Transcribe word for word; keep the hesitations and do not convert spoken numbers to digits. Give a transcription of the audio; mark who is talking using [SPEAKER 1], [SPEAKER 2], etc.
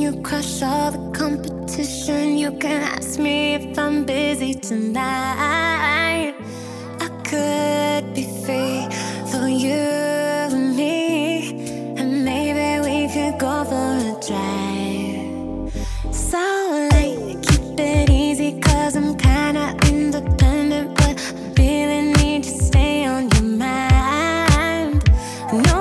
[SPEAKER 1] you crush all the competition. You can ask me if I'm busy tonight. I could be free for you and me, and maybe we could go for a drive. So like, keep it easy, cause I'm kinda independent, but I really need to stay on your mind. No